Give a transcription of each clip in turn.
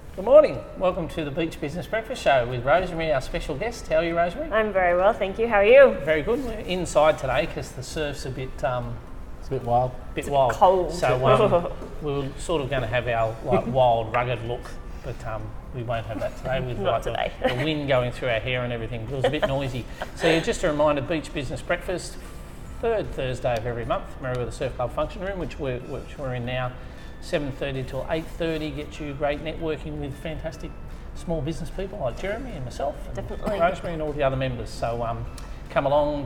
Good morning. Welcome to the Beach Business Breakfast Show with Rosemary, our special guest. How are you, Rosemary? I'm very well, thank you. How are you? Very good. We're inside today because the surf's a bit It's a bit wild. It's a bit cold. So we were sort of going to have our wild, rugged look, but we won't have that today with Not today. the wind going through our hair and everything. It was a bit noisy. So just a reminder, Beach Business Breakfast, third Thursday of every month, Merriweather Surf Club function room, which we're in now. 7:30 till 8:30 gets you great networking with fantastic small business people like Jeremy and myself and Definitely. Rosemary and all the other members. So come along,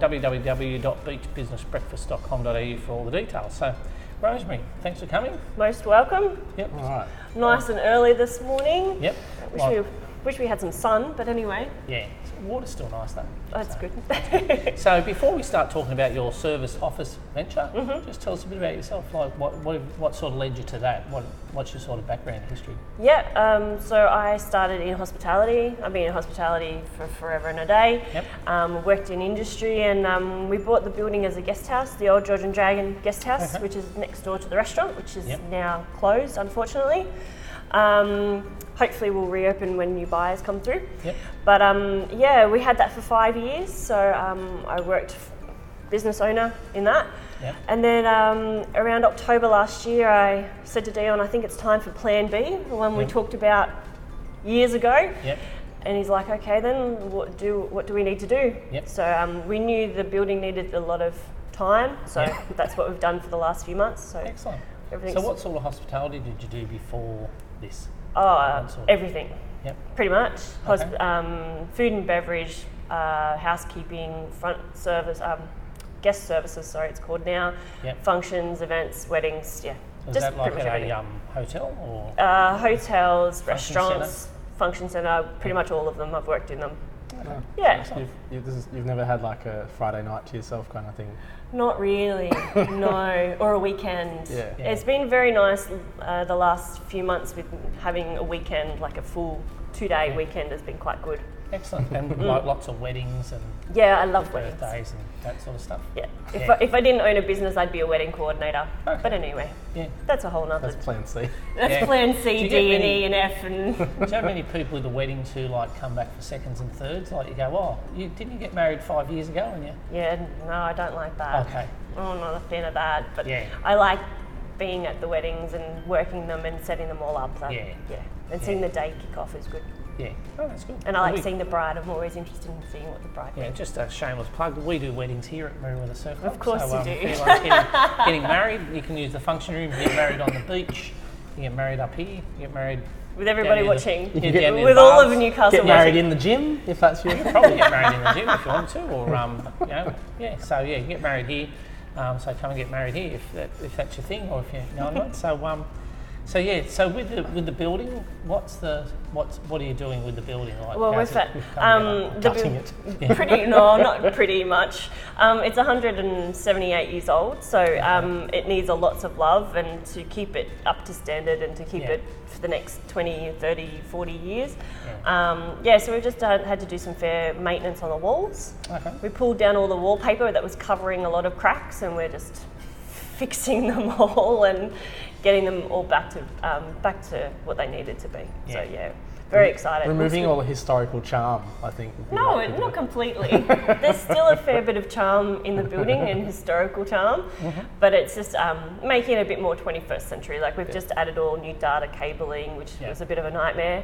www.beachbusinessbreakfast.com.au for all the details. So Rosemary, thanks for coming. Most welcome. Yep. All right. Nice and early this morning. Yep. Wish we had some sun, but anyway, Yeah, water's still nice though. that's good. So before we start talking about your service office venture, just tell us a bit about yourself. Like what sort of led you to that? What's your sort of background history? Yeah, so I started in hospitality. I've been in hospitality for forever and a day. Yep. Worked in industry, and we bought the building as a guest house, the old George and Dragon guest house, Okay. which is next door to the restaurant, which is Yep. now closed, unfortunately. Hopefully we'll reopen when new buyers come through. Yep. But yeah, we had that for 5 years. So I worked business owner in that. Yep. And then around October last year, I said to Dion, I think it's time for Plan B, the one we Yep. talked about years ago. Yep. And he's like, okay, then what do we need to do? Yep. So we knew the building needed a lot of time. So Yep. that's what we've done for the last few months. So Excellent. everything's So what sort of hospitality did you do before this? everything. Yep. Pretty much. Okay. Food and beverage, housekeeping, front service, guest services, sorry, it's called now. Yep. Functions, events, weddings, yeah. So is Just that like pretty much at everything. a hotel or? Hotels, Function restaurants, function centre, pretty much all of them. I've worked in them. Oh. Yeah, You've never had like a Friday night to yourself kind of thing. not really, no, or a weekend. Yeah. Yeah. It's been very nice the last few months with having a weekend, like a full 2-day weekend has been quite good. Excellent. And like lots of weddings and Yeah, I love weddings. birthdays and that sort of stuff. Yeah. Yeah. If I didn't own a business, I'd be a wedding coordinator. Okay. But anyway, Yeah. that's a whole nother. That's Plan C. That's Yeah. Plan Do C, you D, get and many- E, and F, and Do you have many people with the weddings who like come back for seconds and thirds? Like you go, oh, didn't you get married 5 years ago? And yeah, no, I don't like that. okay, I'm not a fan of that. But Yeah. I like being at the weddings and working them and setting them all up. So, Yeah. And seeing the day kick off is good. yeah, oh, that's good. And I like We- seeing the bride. I'm always interested in seeing what the bride Yeah, thinks. just a shameless plug. We do weddings here at Merriweather Surf Club. Of course so, you do. If anyone's getting married, you can use the function room. You get married on the beach. You get married up here. You get married. With everybody down near the- watching. yeah, get- down near With the all bars. of Newcastle Get married watching. in the gym if that's your. Probably get married in the gym if you want to, or yeah. So yeah, you get married here. So come and get married here if that's your thing, or if you know what I mean. So yeah. So with the building, what are you doing with the building? Like, Well, how's with that, it come together? Gutting it. pretty no, not pretty much. It's 178 years old, so it needs a lots of love, and to keep it up to standard and to keep Yeah. it for the next 20, 30, 40 years. Yeah. So we've just had to do some fair maintenance on the walls. Okay. We pulled down all the wallpaper that was covering a lot of cracks, and we're just fixing them all and getting them all back to what they needed to be. So Yeah. yeah, very excited. Removing Looks all the historical charm, I think. would be no, like to do not it. completely. There's still a fair bit of charm in the building and historical charm, but it's just making it a bit more 21st century. Like we've just added all new data cabling, which Yeah. was a bit of a nightmare,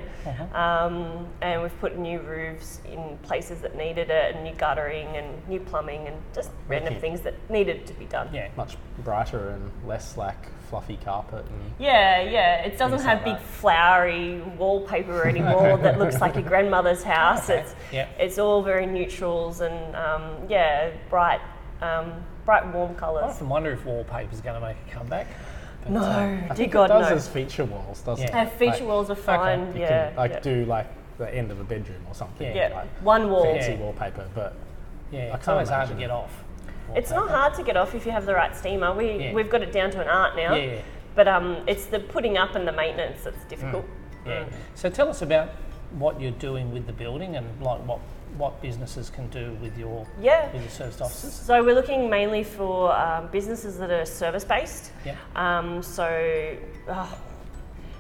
and we've put new roofs in places that needed it, and new guttering and new plumbing, and just random Wicked. things that needed to be done. Yeah. Much brighter and less like fluffy carpet and. Yeah, it doesn't Things have like big that. flowery wallpaper anymore that looks like your grandmother's house. Okay, yeah. It's all very neutrals and bright, warm I colours. often wonder if wallpaper's going to make a comeback. But, No, I dear think God, it does no. as feature walls, doesn't Yeah. it? Feature walls are fine. You Yeah, can do like the end of a bedroom or something. Yeah. Like one wall. fancy Yeah. wallpaper, but yeah, I it's can't always hard to imagine. get off. It's not wallpaper. hard to get off if you have the right steamer. Yeah. We've got it down to an art now. Yeah. But it's the putting up and the maintenance that's difficult. Yeah. So tell us about what you're doing with the building and like what businesses can do with your serviced offices. So we're looking mainly for businesses that are service based. Yeah.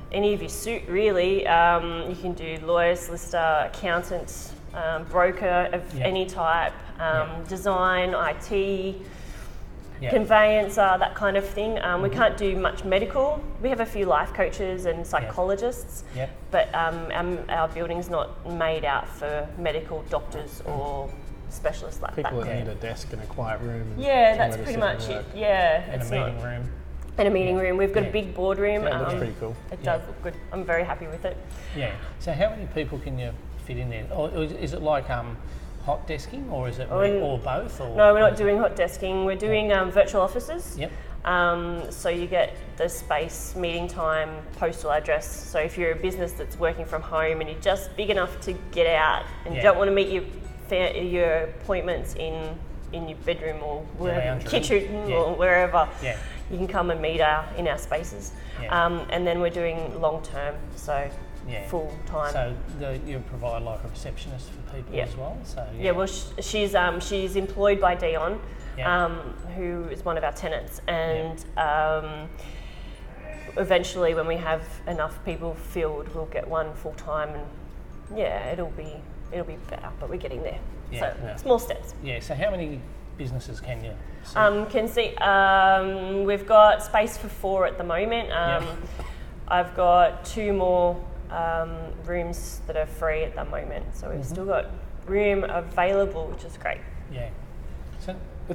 any of your suit really. You can do lawyer, solicitor, accountant, broker of any type, design, IT, conveyancer, that kind of thing. We can't do much medical. We have a few life coaches and psychologists, but our building's not made out for medical doctors or specialists like People that. that need a desk and a quiet room. And That's somewhere to pretty sit much and it. work. Yeah, And a meeting room. And a meeting room. We've got a big boardroom. That looks pretty cool. It does look good. I'm very happy with it. Yeah. So how many people can you fit in there? Or is it like hot desking, or is it or both? Or No, we're not doing hot desking. We're doing virtual offices. Yep. So you get the space, meeting time, postal address. So if you're a business that's working from home and you're just big enough to get out and you don't want to meet your appointments in your bedroom or wherever, kitchen or wherever, you can come and meet in our spaces. And then we're doing long term, so full time. So you provide like a receptionist for people as well. So well, she's employed by Dion, who is one of our tenants, and eventually, when we have enough people filled, we'll get one full time, and it'll be better. But we're getting there. Small steps. Yeah. So how many businesses can you see? We've got space for 4 at the moment. I've got 2 more rooms that are free at the moment, so we've still got room available, which is great. Yeah. So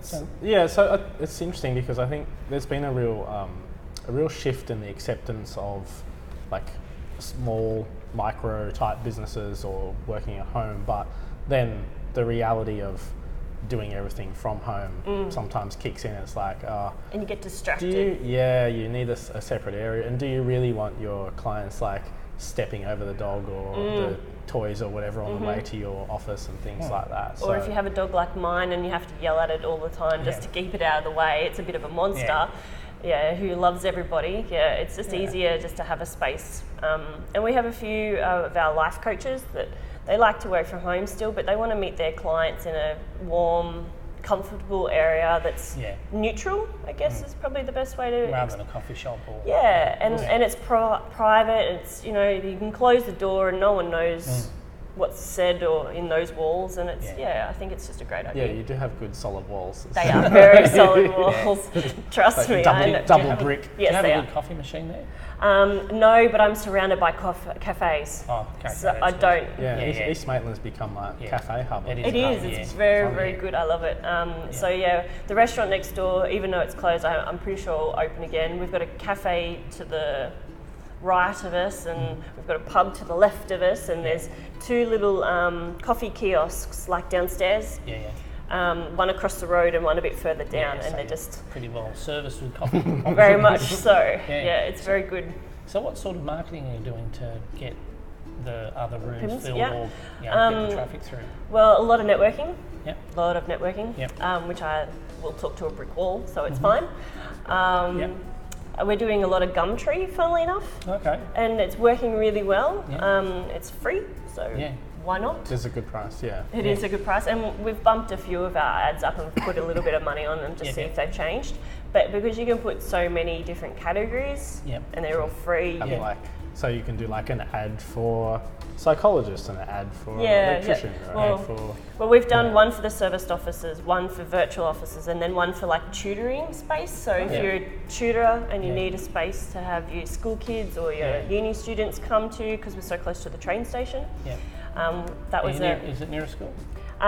it's interesting because I think there's been a real shift in the acceptance of like small micro type businesses or working at home, but then the reality of doing everything from home sometimes kicks in. It's like, and you get distracted. You need a separate area. And do you really want your clients like stepping over the dog or the toys or whatever on the way to your office and things like that? Or if you have a dog like mine and you have to yell at it all the time just to keep it out of the way, it's a bit of a monster. Who loves everybody. It's just easier just to have a space. And we have a few of our life coaches that they like to work from home still, but they want to meet their clients in a warm, comfortable area that's neutral, I guess is probably the best way to... Rather than a coffee shop or... And it's private, it's, you can close the door and no one knows what's said or in those walls, and it's, I think it's just a great idea. Yeah, you do have good solid walls. They are very solid walls, trust me. Double brick. Yes, do you have a good coffee machine there? No, but I'm surrounded by cafes. Oh, okay. So I don't. East Maitland's become like cafe hub. It is. It's very, very good. I love it. So the restaurant next door, even though it's closed, I'm pretty sure will open again. We've got a cafe to the right of us, and we've got a pub to the left of us, and there's 2 little coffee kiosks like downstairs. One across the road and one a bit further down, and they're just pretty well serviced with coffee. Very much so. It's very good. So what sort of marketing are you doing to get the other rooms filled or get the traffic through? Well, a lot of networking. Which I will talk to a brick wall, so it's fine. We're doing a lot of Gumtree, funnily enough. Okay. And it's working really well. It's free, so why not? It's a good price, It is a good price, and we've bumped a few of our ads up and put a little bit of money on them to see if they've changed. But because you can put so many different categories, and they're all free. So you can do like an ad for psychologist and an ad for electrician or an ad for... Well, we've done one for the serviced offices, one for virtual offices, and then one for like tutoring space. So if you're a tutor and you need a space to have your school kids or your uni students come to, because we're so close to the train station. That was Is it near a school?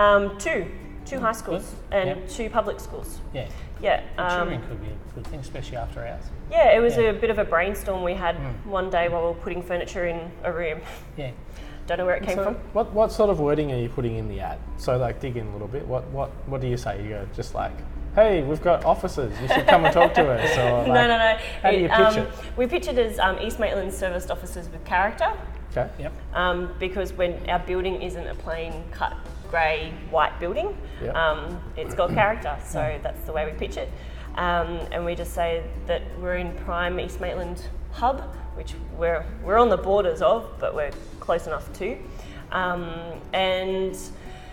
2 high schools and 2 public schools. Tutoring could be a good thing, especially after hours. It was a bit of a brainstorm we had one day while we were putting furniture in a room. Don't know where it came from. What sort of wording are you putting in the ad? So like dig in a little bit. What do you say? You go just like, hey, we've got offices. You should come and talk to us. Or like, no. How do you pitch it? We pitch it as East Maitland serviced offices with character. Okay. Because when our building isn't a plain cut grey white building, it's got character. So that's the way we pitch it. And we just say that we're in prime East Maitland hub, which we're on the borders of, but we're close enough to. And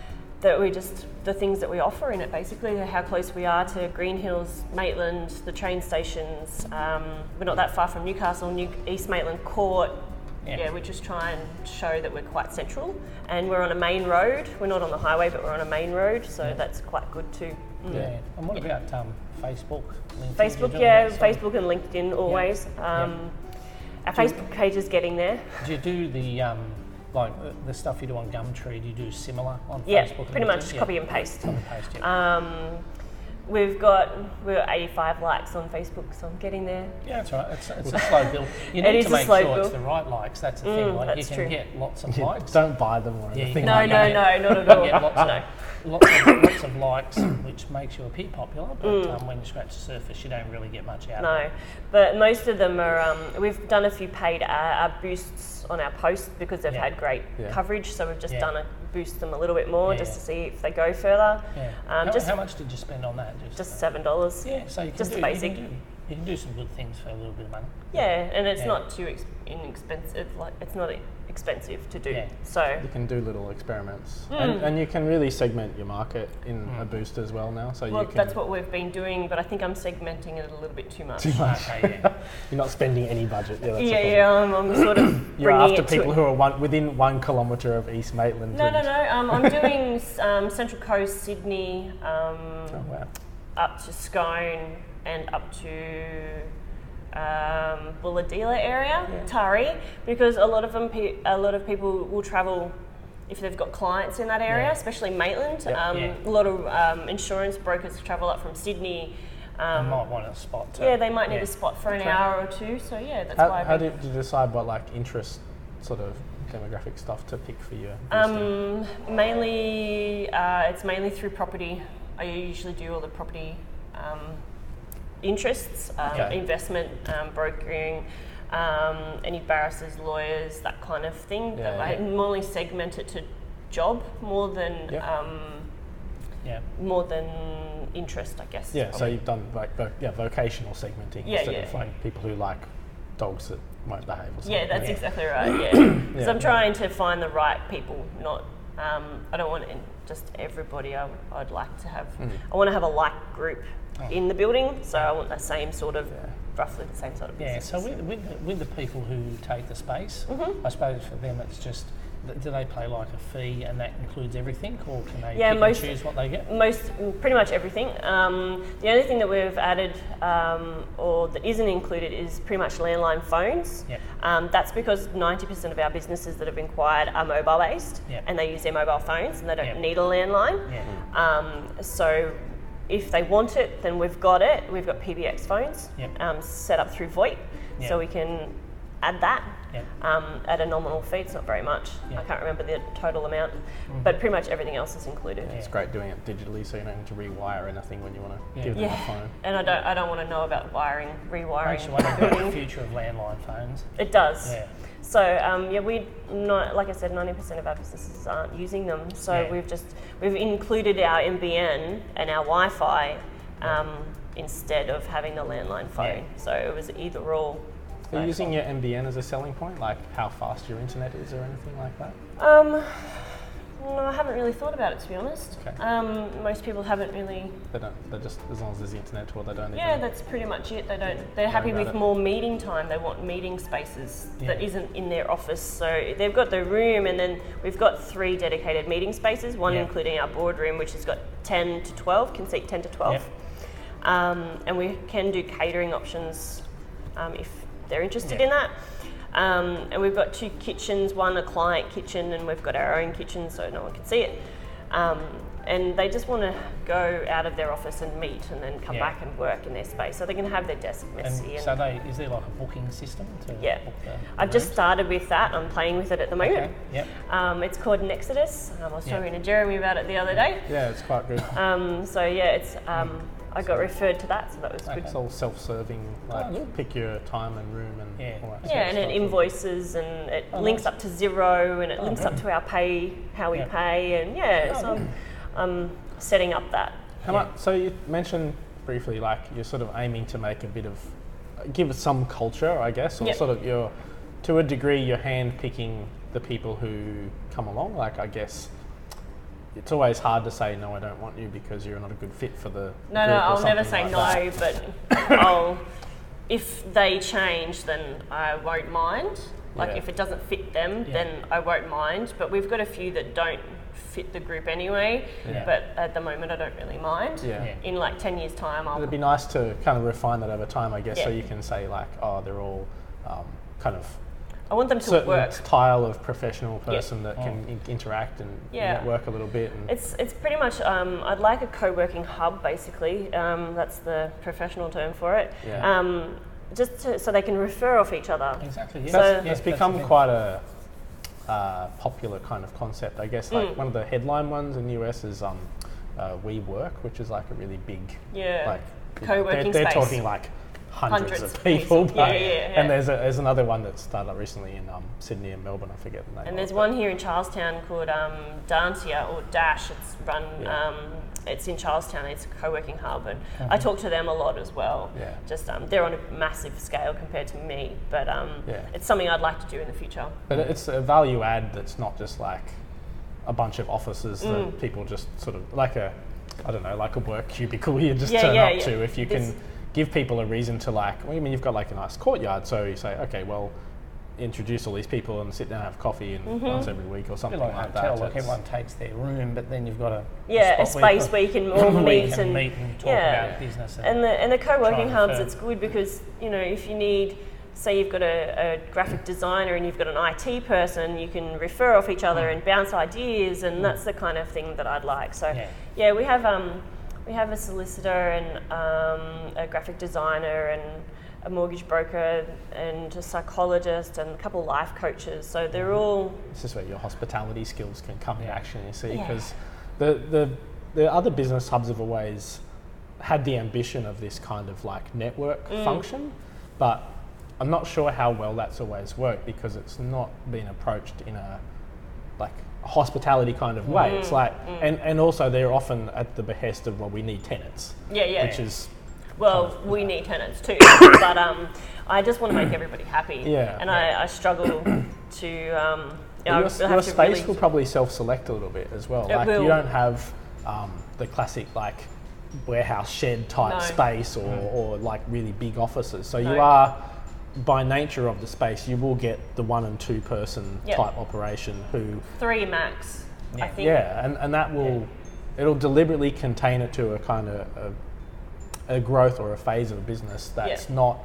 that we just, the things that we offer in it, basically, how close we are to Green Hills, Maitland, the train stations. We're not that far from Newcastle, East Maitland Court. Yeah, we just try and show that we're quite central, and we're on a main road. We're not on the highway, but we're on a main road, so that's quite good too. Yeah. And what about Facebook? LinkedIn? Facebook, Facebook and LinkedIn always. Our Facebook page is getting there. Do you do the like the stuff you do on Gumtree? Do you do similar on Facebook? Yeah, pretty much copy and paste. Copy and paste. Yeah. We're 85 likes on Facebook, so I'm getting there. Yeah, that's right. It's a slow build. You need to make sure it's the right likes. That's the thing. Like you can get lots of likes. Don't buy them or anything. No, like not at all. You get lots of likes, which makes you appear popular. But when you scratch the surface, you don't really get much out of it. No, but most of them are. We've done a few paid boosts on our posts because they've had great coverage. So we've just done boost them a little bit more just to see if they go further. Yeah. How much did you spend on that? Just $7. Yeah, so you can just the basic. You can do some good things for a little bit of money. Yeah, and it's not too inexpensive. Like it's not expensive to do. Yeah. So you can do little experiments, and you can really segment your market in a boost as well now. So you can. That's what we've been doing, but I think I'm segmenting it a little bit too much. Okay, You're not spending any budget. I'm sort of. You're after people who are within 1 kilometre of East Maitland. No. I'm doing Central Coast, Sydney, up to Scone, and up to Bulahdelah area, Tari, because a lot of people will travel if they've got clients in that area, especially Maitland. A lot of insurance brokers travel up from Sydney. They might want a spot. They might need a spot for an hour or two. So that's why. How did you decide what interest sort of demographic stuff to pick for you? Mainly, it's mainly through property. I usually do all the property interests, investment, brokering, any barristers, lawyers, that kind of thing. I normally segment it to job more than interest, I guess. Yeah, so you've done vocational segmenting instead of people who like dogs that won't behave or something. Yeah, that's exactly right. So I'm trying to find the right people, not I don't want just everybody. I'd like to have. I want to have a like group in the building, so I want the same sort of, roughly the same sort of business. Yeah. So with the people who take the space, I suppose for them it's just. Do they pay like a fee and that includes everything, or can they pick and choose what they get? Pretty much everything. The only thing that we've added or that isn't included is pretty much landline phones. Yep. That's because 90% of our businesses that have been acquired are mobile based, and they use their mobile phones and they don't need a landline. So if they want it, then we've got it. We've got PBX phones set up through VoIP, so we can add that at a nominal fee. It's not very much. I can't remember the total amount, but pretty much everything else is included. It's great doing it digitally, so you don't need to rewire anything when you want to give them a phone. And I don't want to know about rewiring. Makes you wonder about the future of landline phones. It does. Yeah. So we not, like I said, 90% of our businesses aren't using them. So we've included our NBN and our Wi-Fi instead of having the landline phone. So it was either or. Are you using your NBN as a selling point, like how fast your internet is or anything like that? No, I haven't really thought about it, to be honest. Okay. Most people haven't really. They're just, as long as there's the internet, or they don't. Yeah, that's pretty much it. They don't. They're happy with more meeting time. They want meeting spaces that isn't in their office. So they've got the room, and then we've got 3 dedicated meeting spaces. One including our boardroom, which has got 10 to 12, can seat 10 to 12, and we can do catering options if they're interested in that. And we've got 2 kitchens, one a client kitchen, and we've got our own kitchen so no one can see it. And they just want to go out of their office and meet and then come back and work in their space. So they can have their desk messy. So is there like a booking system to book the I've just started with that. I'm playing with it at the moment. Okay. It's called Nexodus. I was talking to Jeremy about it the other day. Yeah, it's quite good. It's... I got referred to that, so that was good. It's all self-serving, pick your time and room and all that. And it invoices and it links up to Xero and it links up to our how we pay, and so I'm setting up that. How much? So you mentioned briefly, you're sort of aiming to make give it some culture, I guess, or sort of to a degree, you're hand-picking the people who come along. I guess it's always hard to say no, I don't want you because you're not a good fit for the No, group or I'll never something say like no, that. but if they change, then I won't mind. Like Yeah. if it doesn't fit them, Yeah. then I won't mind. But we've got a few that don't fit the group anyway. Yeah. But at the moment, I don't really mind. Yeah. Yeah. In like 10 years' time, I'll. It'd be nice to kind of refine that over time, I guess, so Yeah. you can say like, oh, they're all kind of I want them to certain work. style of professional person that can interact and Yeah. network a little bit. And It's pretty much. I'd like a co-working hub, basically. That's the professional term for it. Yeah. So they can refer off each other. Exactly. Yeah. So- it's become quite a popular kind of concept, I guess. Like one of the headline ones in the US is WeWork, which is like a really big, Yeah. like Co-working they're space. talking like hundreds of of people. pieces. Yeah. And there's another one that started up recently in Sydney and Melbourne. I forget the name. And there's of it. one here in Charlestown called Dancia or Dash. It's run. Yeah. It's in Charlestown. It's a co-working hub, and I talk to them a lot as well. Yeah. Just they're on a massive scale compared to me, but Yeah. it's something I'd like to do in the future. But it's a value add that's not just like a bunch of offices that people just sort of like a work cubicle you just turn up to. If you can give people a reason to like, well, I mean, you've got like a nice courtyard, so you say, okay, well, introduce all these people and sit down and have coffee and once every week or A something bit like a like hotel, that. like everyone takes their room, but then you've got a A spot space where you can all where you meet can and meet and talk yeah. about business. And the co-working try and hubs, refer. it's good because if you need, say you've got a graphic designer and you've got an IT person, you can refer off each other and bounce ideas, and that's the kind of thing that I'd like. So yeah, we have a solicitor and a graphic designer and a mortgage broker and a psychologist and a couple of life coaches. So they're all. This is where your hospitality skills can come in action, you see, Yeah. because the other business hubs have always had the ambition of this kind of like network function, but I'm not sure how well that's always worked because it's not been approached in a like a hospitality kind of way. It's like, and also they're often at the behest of, well, we need tenants. Yeah. Which is Well, we need tenants too, but I just want to make everybody happy. Yeah. And I struggle to. your space will probably self-select a little bit as well. It Like will. you don't have the classic like warehouse shed type No. space or like really big offices. So you No. are, by nature of the space, you will get the 1 and 2 person Yep. type operation who 3 max, I think. and that will it'll deliberately contain it to a kind of a growth or a phase of a business that's not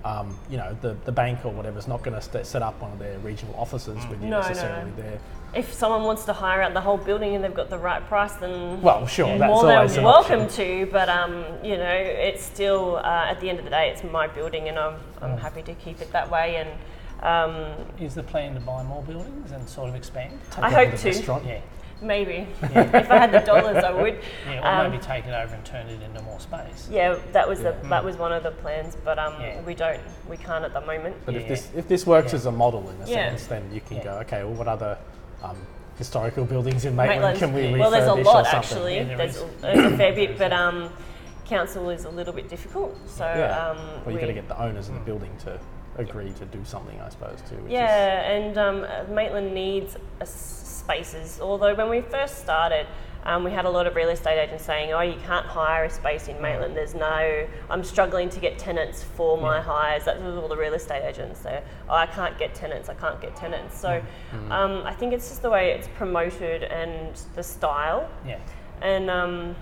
the bank or whatever is not going to set up one of their regional offices with you No. necessarily there. If someone wants to hire out the whole building and they've got the right price, then Well, sure, that's more always than an welcome option. to. But it's still at the end of the day, it's my building, and I'm happy to keep it that way. And Is the plan to buy more buildings and sort of expand? Take I over hope the to. restaurant. Yeah. maybe if I had the dollars, I would. Yeah, or maybe take it over and turn it into more space. Yeah, that was that was one of the plans, but Yeah. we can't at the moment. But Yeah. if this works as a model in a Yeah. sense, then you can Yeah. go, okay, well, what other historical buildings in Maitland Maitland. can we refurbish Well, there's a or lot something? actually. Yeah, there there's is. a fair bit, but council is a little bit difficult. So Yeah. Well, you've got to we- get the owners of the building to agree to do something, I suppose, too. Which Yeah, and Maitland needs spaces. Although when we first started, we had a lot of real estate agents saying, "Oh, you can't hire a space in Maitland. I'm struggling to get tenants for my hires." That was all the real estate agents. So, I can't get tenants. So, I think it's just the way it's promoted and the style, Yeah. and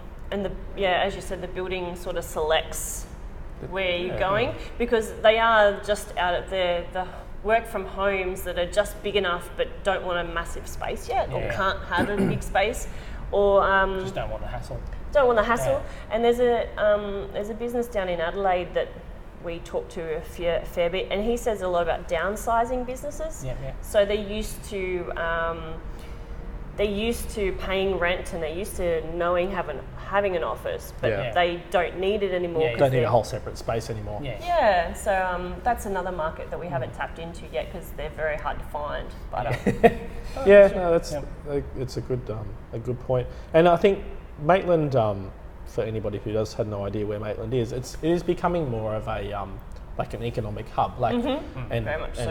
as you said, the building sort of selects where you're going because they are just out at the work from homes that are just big enough but don't want a massive space yet or Yeah. can't have a big space or Just don't want the hassle. don't want the hassle. And there's a business down in Adelaide that we talk to a fair bit, and he says a lot about downsizing businesses. Yeah. So they're used to paying rent and they're used to knowing having an office, but Yeah. they don't need it anymore. Yeah, 'cause don't need a they're- whole separate space anymore. Yeah. Yeah, so that's another market that we haven't tapped into yet because they're very hard to find. But Yeah, no, it's a good point. And I think Maitland, for anybody who had no idea where Maitland is, it is becoming more of a like an economic hub, like and Very much so. and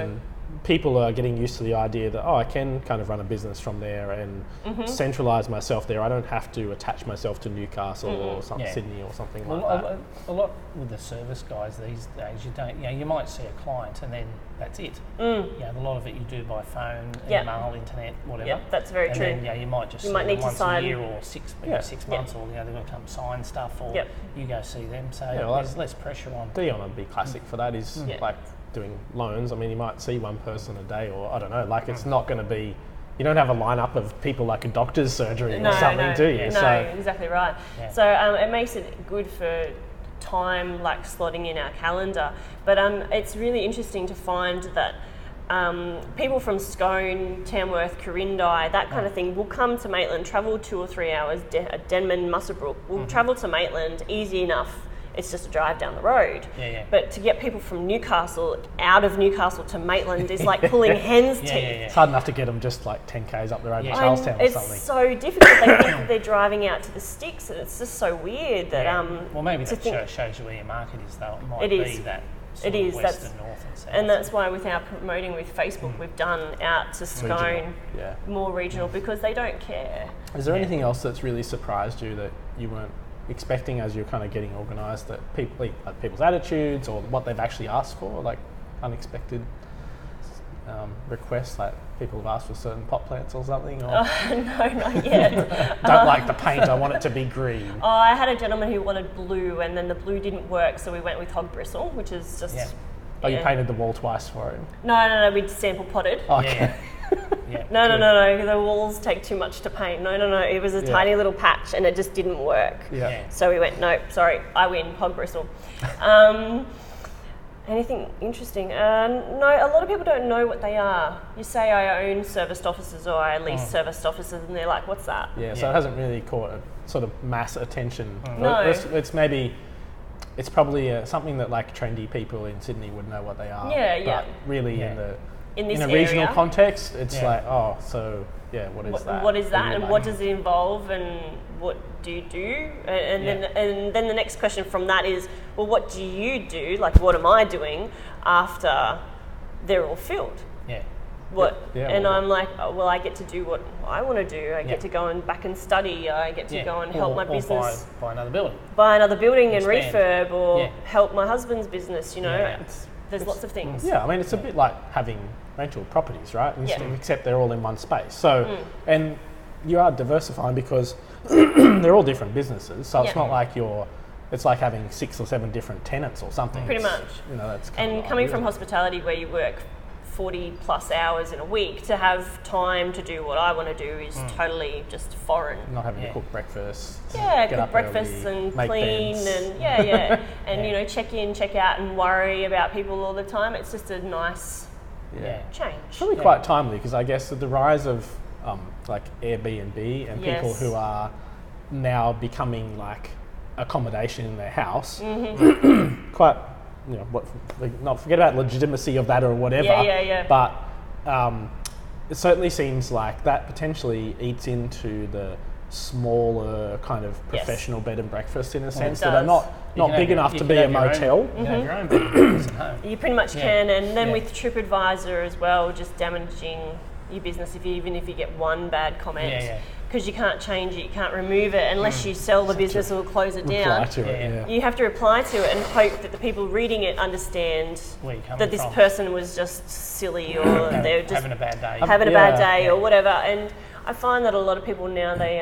people are getting used to the idea that, I can kind of run a business from there and centralise myself there. I don't have to attach myself to Newcastle or Sydney or something like that. A lot with the service guys these days, you might see a client and then that's it. A lot of it you do by phone, email, internet, whatever. Yeah, that's very true. And then, you might just see might them need to once sign. a year or 6 months, or they've got to come sign stuff, or you go see them. So there's less pressure on. Dion would be classic for that. Is like doing loans. I mean, you might see one person a day, or I don't know. Like it's not going to be. You don't have a lineup of people like a doctor's surgery or something, do you? No, exactly right. Yeah. So it makes it good for time, like slotting in our calendar. But it's really interesting to find that people from Scone, Tamworth, Corindi, that kind of thing, will come to Maitland, travel 2 or 3 hours, Denman, Muswellbrook, will travel to Maitland, easy enough. It's just a drive down the road. But to get people from Newcastle, out of Newcastle to Maitland is like pulling hen's teeth. It's hard enough to get them just like 10 k's up the road to Charlestown or something. It's so difficult. They think that they're driving out to the sticks, and it's just so weird that... well, maybe that shows you where your market is, though. It might be that sort of west and north and south. And that's why with our promoting with Facebook, we've done out to Scone, more regional, because they don't care. Is there anything else that's really surprised you that you weren't expecting as you're kind of getting organised, that people's attitudes or what they've actually asked for, like unexpected requests, like people have asked for certain pot plants or something? Or no, not yet. Don't like the paint, I want it to be green. I had a gentleman who wanted blue, and then the blue didn't work, so we went with hog bristle, which is just... Oh, you painted the wall twice for him? No, we sample potted. Okay. No, the walls take too much to paint. No, it was a tiny little patch and it just didn't work. So we went, nope, sorry, I win, hog bristle. Anything interesting? No, a lot of people don't know what they are. You say I own serviced offices or I lease serviced offices, and they're like, what's that? So it hasn't really caught a sort of mass attention. No. It's probably something that like trendy people in Sydney would know what they are. But really in a regional context, it's like, what is that? What is that, and what does it involve, and what do you do? And then the next question from that is, well, what do you do? Like, what am I doing after they're all filled? I'm like, well, I get to do what I want to do. I get to go and back and study. I get to go and help my business. Buy another building. Buy another building and refurb, or help my husband's business, There's lots of things. Yeah, I mean, it's a bit like having rental properties, right? Except they're all in one space. So, and you are diversifying because they're all different businesses. So it's not like it's like having 6 or 7 different tenants or something. Pretty much. That's coming from hospitality, where you work 40 plus hours in a week, to have time to do what I want to do is totally just foreign. Not having to cook breakfast. Cook breakfast and clean beds. and and check in, check out, and worry about people all the time. It's just a nice change. It's really quite timely, because I guess the rise of like Airbnb and people who are now becoming like accommodation in their house, quite. Not forget about legitimacy of that or whatever. But it certainly seems like that potentially eats into the smaller kind of professional bed and breakfast, in a sense, that are not big enough to be a motel. You can have your own bed and breakfast at home. You pretty much can, and then with TripAdvisor as well, just damaging your business even if you get one bad comment. Because you can't change it, you can't remove it unless you sell the business or close it down. Reply to it, You have to reply to it and hope that the people reading it understand that this person was just silly, or they're just having a bad day, or whatever. And I find that a lot of people now, they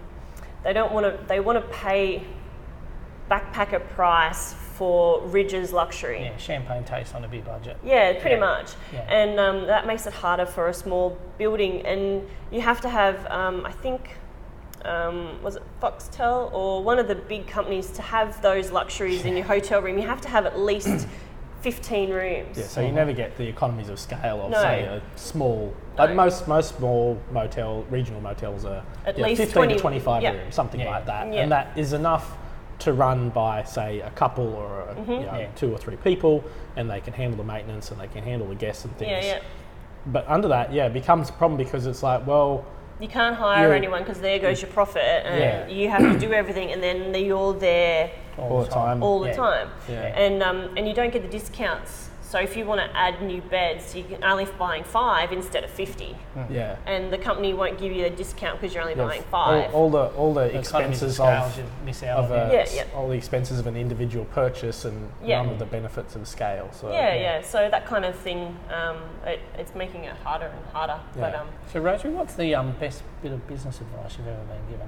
want to pay backpacker price for Ridge's luxury. Yeah, champagne taste on a big budget. Yeah, pretty much. Yeah. And that makes it harder for a small building. And you have to have, I think, was it Foxtel or one of the big companies, to have those luxuries in your hotel room. You have to have at least 15 rooms. Yeah, so you never get the economies of scale of, say, a small... Like most small regional motels are at least 15 to 25 rooms, something like that. And that is enough to run by, say, a couple or 2 or 3 people, and they can handle the maintenance and they can handle the guests and things. But under that, it becomes a problem, because it's like, well... You can't hire anyone, because there goes your profit, and you have to do everything, and then you're there all the time. And you don't get the discounts. So if you want to add new beds, you can only buying 5 instead of 50. Yeah. And the company won't give you a discount because you're only buying 5. All the It's kind of expenses scales of you miss out on. all the expenses of an individual purchase and Yeah. none of the benefits of scale. So Yeah. So that kind of thing, it's making it harder and harder. Yeah. But So Rosemary, what's the best bit of business advice you've ever been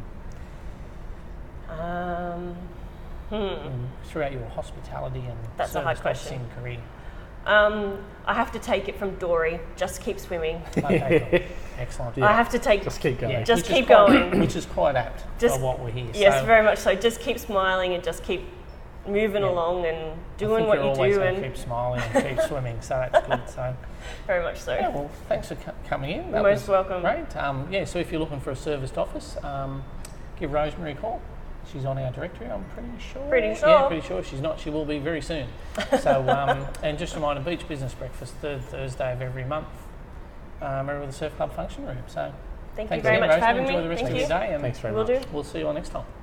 given? Throughout your hospitality and That's a hard service question. career. I have to take it from Dory. Just keep swimming. Okay, excellent. Yeah. I have to take. just keep going. Yeah, Just which is keep quite- going. Which is quite apt Just- for what we're here. Yes, so, very much so. Just keep smiling and just keep moving Yeah. along and I doing think what you're you always do, going and to keep smiling and keep swimming, so that's good. So, very much so. yeah, well, thanks for coming in. That Most was welcome. Great. So if you're looking for a serviced office, give Rosemary a call. She's on our directory, I'm pretty sure. Pretty sure. Yeah, pretty sure. If she's not, she will be very soon. So, and just a reminder, Beach Business Breakfast, third Thursday of every month, over the Surf Club function room. So, Thank you thanks very again, much for Rosemary. having me. Enjoy the rest Thank of you. your day, and Thanks very Will much. do. we'll see you all next time.